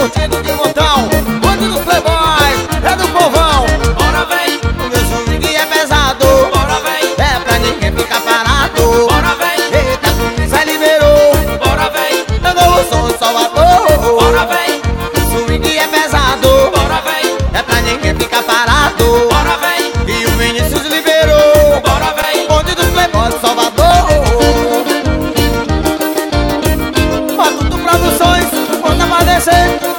curtindo de montão. Bonde dos playboys, é do povão. Bora vem, O meu swing é pesado, bora vem, é pra ninguém ficar parado. bora vem, Eita, a polícia liberou, bora vem, eu não sou Salvador. bora vem, Swing é pesado, bora vem, é pra ninguém ficar parado. bora vem, E o Vinícius liberou, bora vem. bonde dos playboys de Salvador. Matuto Produções, bota pra descer.